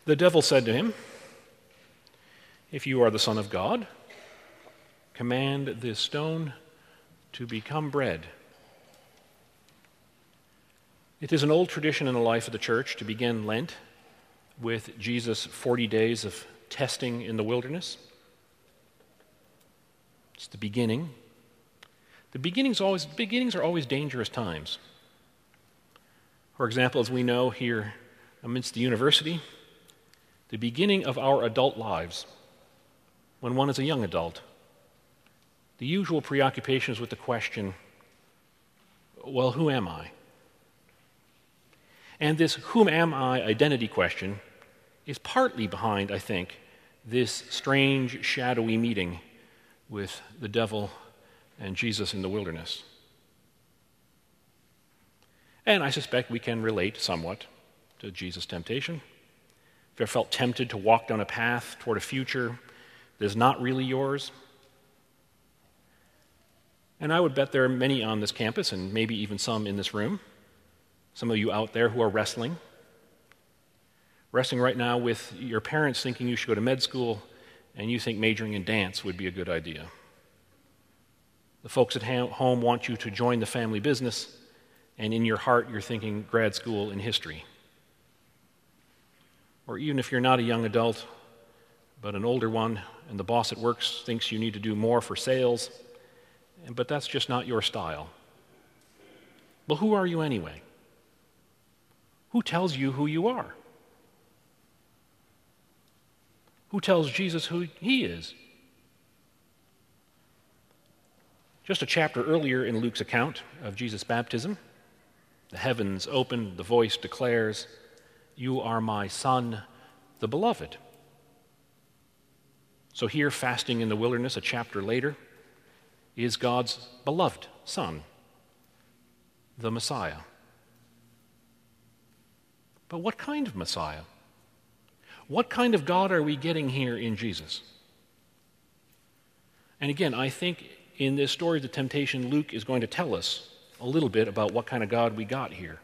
The devil said to him, "If you are the Son of God, command this stone to become bread." It is an old tradition in the life of the church to begin Lent with Jesus' 40 days of testing in the wilderness. It's the beginning. The beginnings are always dangerous times. For example, as we know here amidst the university, the beginning of our adult lives, when one is a young adult, the usual preoccupation is with the question, well, who am I? And this whom am I identity question is partly behind, I think, this strange, shadowy meeting with the devil and Jesus in the wilderness. And I suspect we can relate somewhat to Jesus' temptation. If you ever felt tempted to walk down a path toward a future that is not really yours. And I would bet there are many on this campus, and maybe even some in this room, some of you out there who are wrestling right now with your parents thinking you should go to med school, and you think majoring in dance would be a good idea. The folks at home want you to join the family business, and in your heart you're thinking grad school in history. Or even if you're not a young adult, but an older one, and the boss at work thinks you need to do more for sales, but that's just not your style. Well, who are you anyway? Who tells you who you are? Who tells Jesus who he is? Just a chapter earlier in Luke's account of Jesus' baptism, the heavens open, the voice declares, "You are my Son, the Beloved." So here, fasting in the wilderness, a chapter later, is God's beloved Son, the Messiah. But what kind of Messiah? What kind of God are we getting here in Jesus? And again, I think in this story of the temptation, Luke is going to tell us a little bit about what kind of God we got here.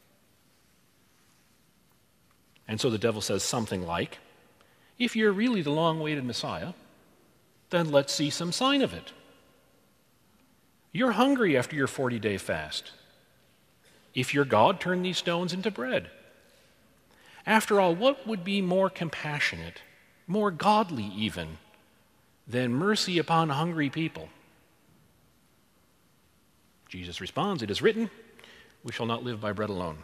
And so the devil says something like, if you're really the long-awaited Messiah, then let's see some sign of it. You're hungry after your 40-day fast. If you're God, turn these stones into bread. After all, what would be more compassionate, more godly even, than mercy upon hungry people? Jesus responds, "It is written, we shall not live by bread alone."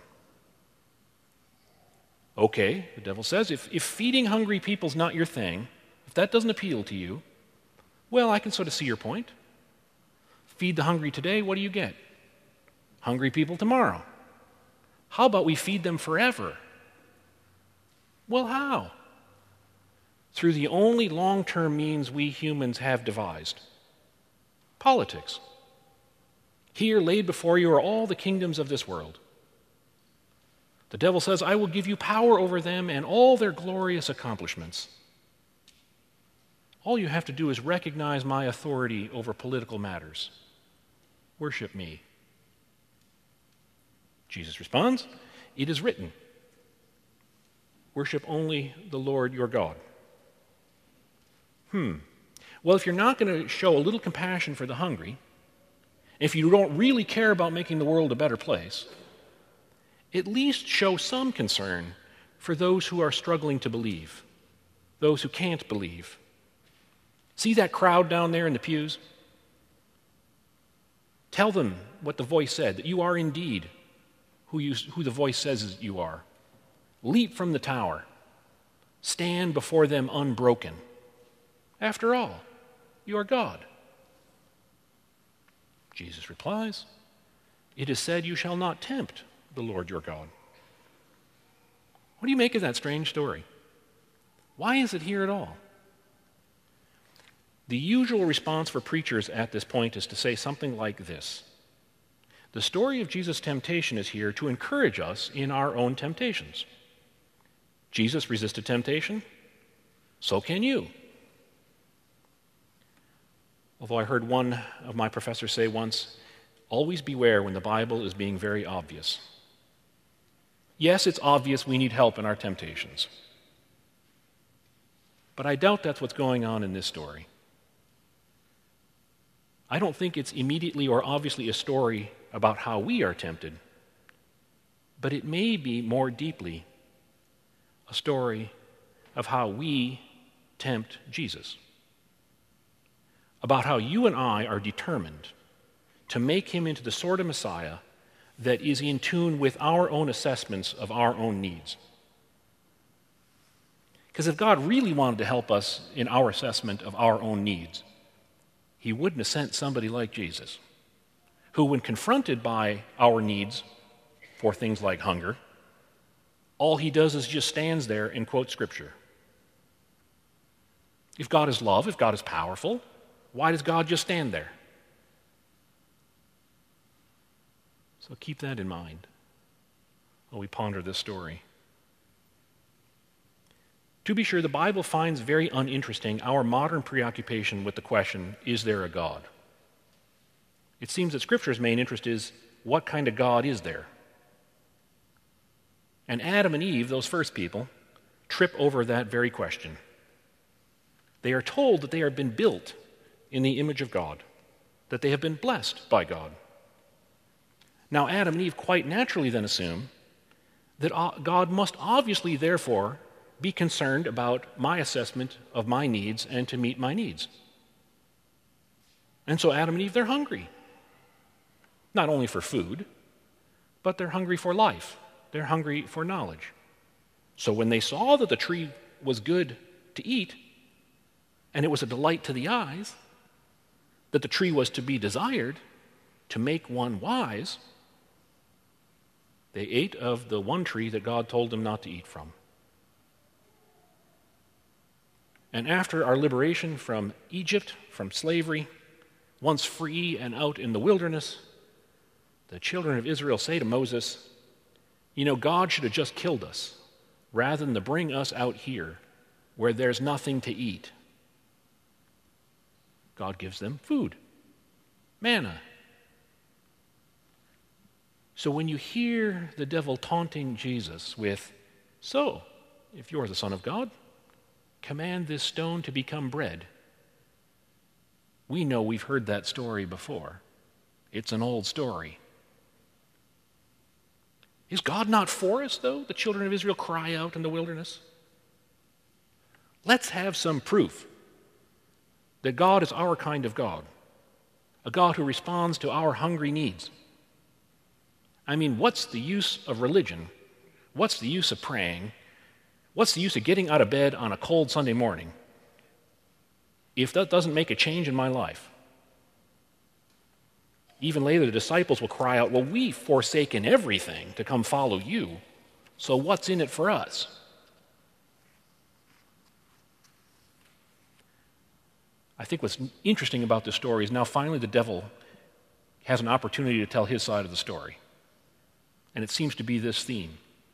Okay, the devil says, if feeding hungry people's not your thing, if that doesn't appeal to you, well, I can sort of see your point. Feed the hungry today, what do you get? Hungry people tomorrow. How about we feed them forever? Well, how? Through the only long-term means we humans have devised: politics. Here, laid before you, are all the kingdoms of this world. The devil says, I will give you power over them and all their glorious accomplishments. All you have to do is recognize my authority over political matters. Worship me. Jesus responds, "It is written, worship only the Lord your God." Well, if you're not going to show a little compassion for the hungry, if you don't really care about making the world a better place, at least show some concern for those who are struggling to believe, those who can't believe. See that crowd down there in the pews? Tell them what the voice said, that you are indeed who the voice says you are. Leap from the tower. Stand before them unbroken. After all, you are God. Jesus replies, "It is said, you shall not tempt the Lord your God." What do you make of that strange story? Why is it here at all? The usual response for preachers at this point is to say something like this: the story of Jesus' temptation is here to encourage us in our own temptations. Jesus resisted temptation, so can you. Although I heard one of my professors say once, always beware when the Bible is being very obvious. Yes, it's obvious we need help in our temptations. But I doubt that's what's going on in this story. I don't think it's immediately or obviously a story about how we are tempted, but it may be more deeply a story of how we tempt Jesus. About how you and I are determined to make him into the sort of Messiah that is in tune with our own assessments of our own needs. Because if God really wanted to help us in our assessment of our own needs, he wouldn't have sent somebody like Jesus, who, when confronted by our needs for things like hunger, all he does is just stands there and quotes Scripture. If God is love, if God is powerful, why does God just stand there? So keep that in mind while we ponder this story. To be sure, the Bible finds very uninteresting our modern preoccupation with the question, is there a God? It seems that Scripture's main interest is, what kind of God is there? And Adam and Eve, those first people, trip over that very question. They are told that they have been built in the image of God, that they have been blessed by God. Now, Adam and Eve quite naturally then assume that God must obviously, therefore, be concerned about my assessment of my needs and to meet my needs. And so Adam and Eve, they're hungry. Not only for food, but they're hungry for life. They're hungry for knowledge. So when they saw that the tree was good to eat, and it was a delight to the eyes, that the tree was to be desired to make one wise, they ate of the one tree that God told them not to eat from. And after our liberation from Egypt, from slavery, once free and out in the wilderness, the children of Israel say to Moses, you know, God should have just killed us rather than to bring us out here where there's nothing to eat. God gives them food, manna. So when you hear the devil taunting Jesus with, so, if you're the Son of God, command this stone to become bread. We know we've heard that story before. It's an old story. Is God not for us, though? The children of Israel cry out in the wilderness. Let's have some proof that God is our kind of God, a God who responds to our hungry needs. I mean, what's the use of religion? What's the use of praying? What's the use of getting out of bed on a cold Sunday morning if that doesn't make a change in my life? Even later, the disciples will cry out, well, we've forsaken everything to come follow you, so what's in it for us? I think what's interesting about this story is now finally the devil has an opportunity to tell his side of the story. And it seems to be this theme.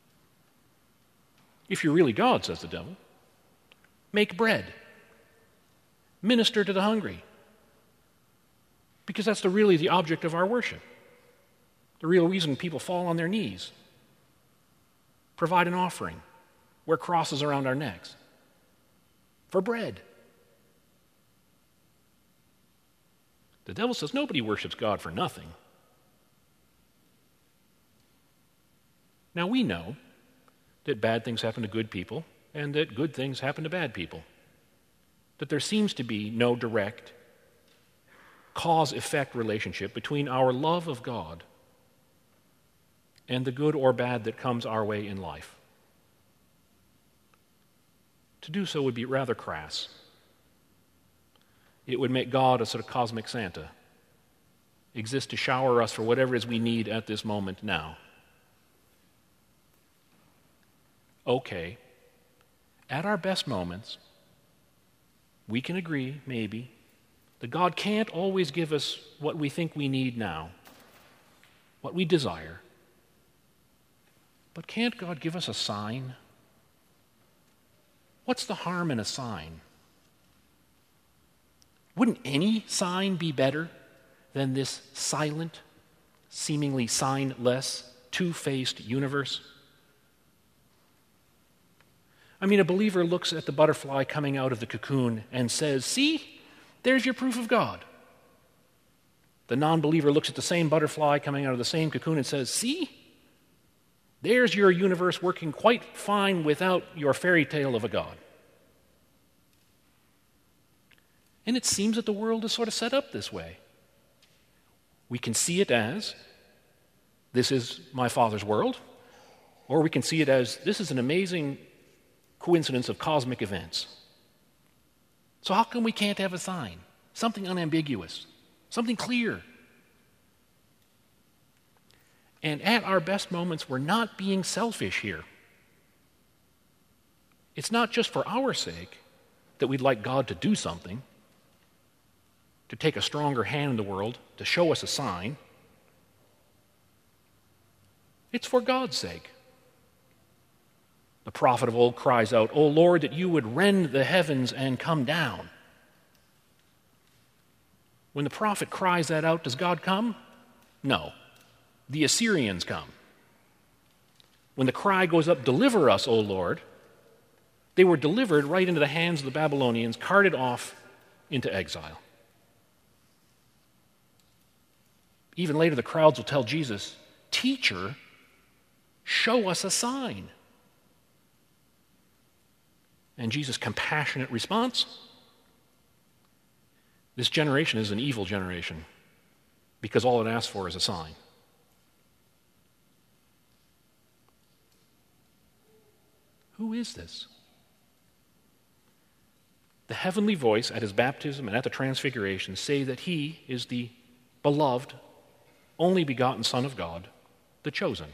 If you're really God, says the devil, make bread. Minister to the hungry. Because that's really the object of our worship. The real reason people fall on their knees. Provide an offering. Wear crosses around our necks. For bread. The devil says nobody worships God for nothing. Now we know that bad things happen to good people and that good things happen to bad people. That there seems to be no direct cause-effect relationship between our love of God and the good or bad that comes our way in life. To do so would be rather crass. It would make God a sort of cosmic Santa, exist to shower us for whatever it is we need at this moment now. Okay, at our best moments, we can agree, maybe, that God can't always give us what we think we need now, what we desire. But can't God give us a sign? What's the harm in a sign? Wouldn't any sign be better than this silent, seemingly signless, two-faced universe? I mean, a believer looks at the butterfly coming out of the cocoon and says, "See, there's your proof of God." The non-believer looks at the same butterfly coming out of the same cocoon and says, "See, there's your universe working quite fine without your fairy tale of a God." And it seems that the world is sort of set up this way. We can see it as, this is my Father's world, or we can see it as, this is an amazing coincidence of cosmic events. So how come we can't have a sign? Something unambiguous, something clear. And at our best moments, we're not being selfish here. It's not just for our sake that we'd like God to do something, to take a stronger hand in the world, to show us a sign. It's for God's sake. The prophet of old cries out, "O Lord, that you would rend the heavens and come down." When the prophet cries that out, does God come? No. The Assyrians come. When the cry goes up, "Deliver us, O Lord," they were delivered right into the hands of the Babylonians, carted off into exile. Even later, the crowds will tell Jesus, "Teacher, show us a sign." And Jesus' compassionate response, "This generation is an evil generation because all it asks for is a sign." Who is this? The heavenly voice at his baptism and at the transfiguration say that he is the beloved, only begotten Son of God, the chosen.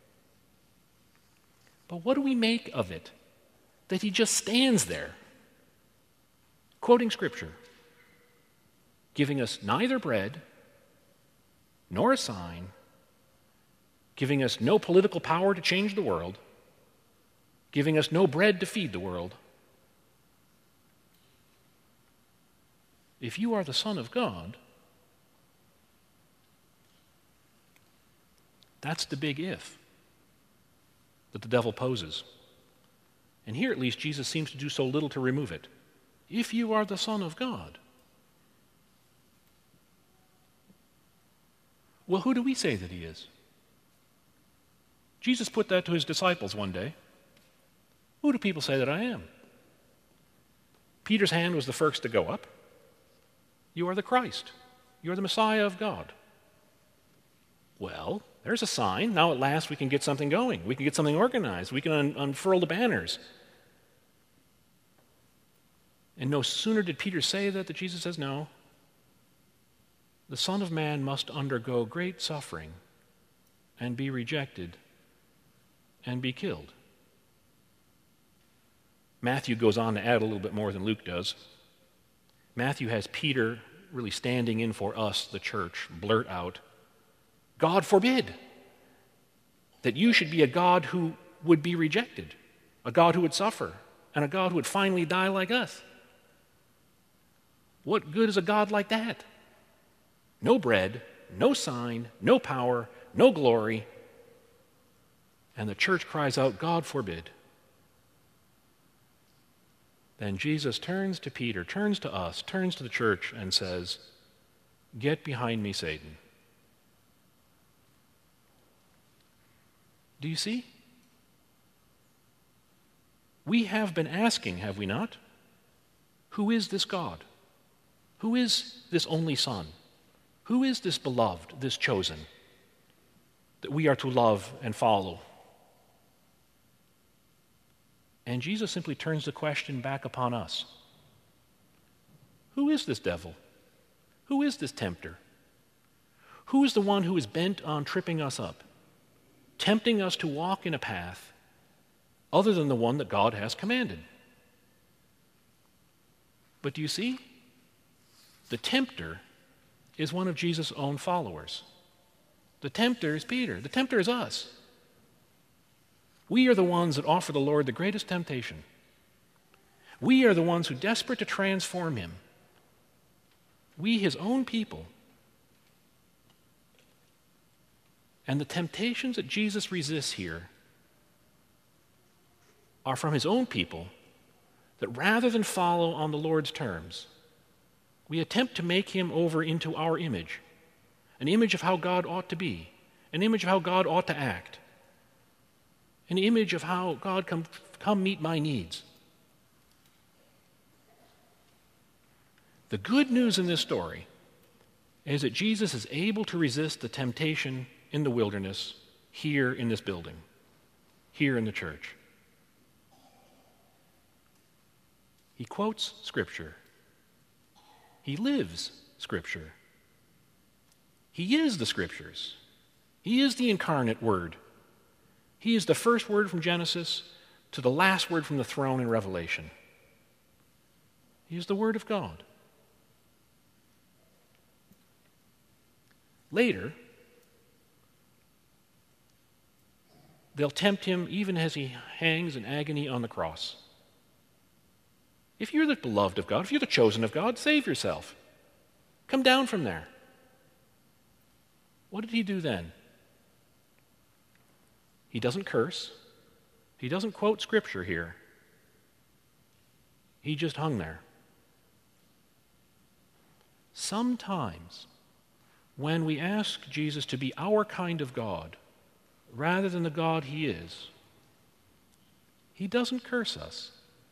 But what do we make of it? That he just stands there, quoting Scripture, giving us neither bread nor a sign, giving us no political power to change the world, giving us no bread to feed the world. If you are the Son of God, that's the big if that the devil poses. And here at least Jesus seems to do so little to remove it. If you are the Son of God. Well, who do we say that he is? Jesus put that to his disciples one day. Who do people say that I am? Peter's hand was the first to go up. You are the Christ. You are the Messiah of God. Well, there's a sign. Now at last we can get something going. We can get something organized. We can unfurl the banners. And no sooner did Peter say that Jesus says, "No. The Son of Man must undergo great suffering and be rejected and be killed." Matthew goes on to add a little bit more than Luke does. Matthew has Peter really standing in for us, the church, blurt out, "God forbid that you should be a God who would be rejected, a God who would suffer, and a God who would finally die like us. What good is a God like that? No bread, no sign, no power, no glory." And the church cries out, "God forbid." Then Jesus turns to Peter, turns to us, turns to the church and says, "Get behind me, Satan." Do you see? We have been asking, have we not? Who is this God? Who is this only Son? Who is this beloved, this chosen, that we are to love and follow? And Jesus simply turns the question back upon us. Who is this devil? Who is this tempter? Who is the one who is bent on tripping us up, tempting us to walk in a path other than the one that God has commanded? But do you see? The tempter is one of Jesus' own followers. The tempter is Peter. The tempter is us. We are the ones that offer the Lord the greatest temptation. We are the ones who are desperate to transform him. We, his own people. And the temptations that Jesus resists here are from his own people, that rather than follow on the Lord's terms, we attempt to make him over into our image, an image of how God ought to be, an image of how God ought to act, an image of how God come meet my needs. The good news in this story is that Jesus is able to resist the temptation in the wilderness here in this building, here in the church. He quotes Scripture. He lives Scripture. He is the Scriptures. He is the incarnate Word. He is the first word from Genesis to the last word from the throne in Revelation. He is the Word of God. Later, they'll tempt him even as he hangs in agony on the cross. If you're the beloved of God, if you're the chosen of God, save yourself. Come down from there. What did he do then? He doesn't curse. He doesn't quote Scripture here. He just hung there. Sometimes, when we ask Jesus to be our kind of God, rather than the God he is, he doesn't curse us.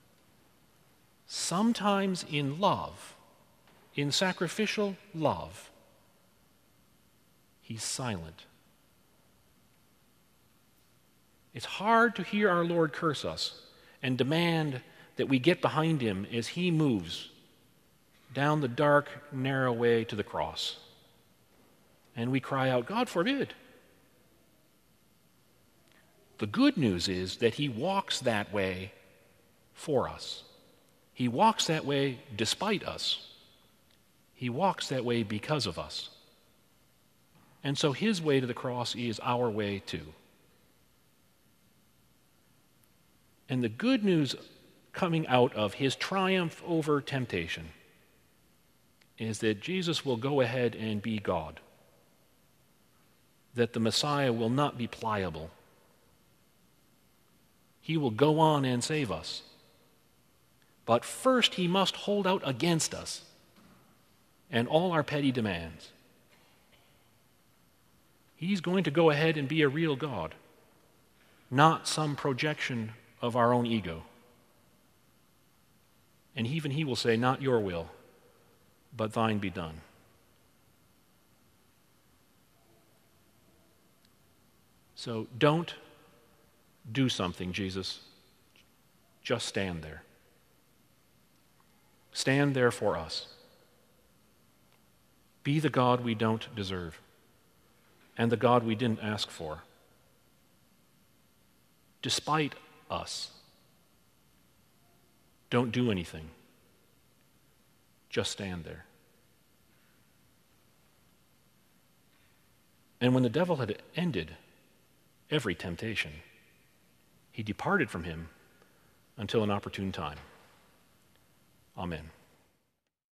Sometimes in love, in sacrificial love, he's silent. It's hard to hear our Lord curse us and demand that we get behind him as he moves down the dark, narrow way to the cross. And we cry out, God forbid. The good news is that he walks that way for us. He walks that way despite us. He walks that way because of us. And so his way to the cross is our way too. And the good news coming out of his triumph over temptation is that Jesus will go ahead and be God. That the Messiah will not be pliable. He will go on and save us. But first he must hold out against us and all our petty demands. He's going to go ahead and be a real God, not some projection of our own ego. And even he will say, not your will, but thine be done. So don't do something, Jesus. Just stand there. Stand there for us. Be the God we don't deserve and the God we didn't ask for. Despite us, don't do anything. Just stand there. And when the devil had ended every temptation, he departed from him until an opportune time. Amen.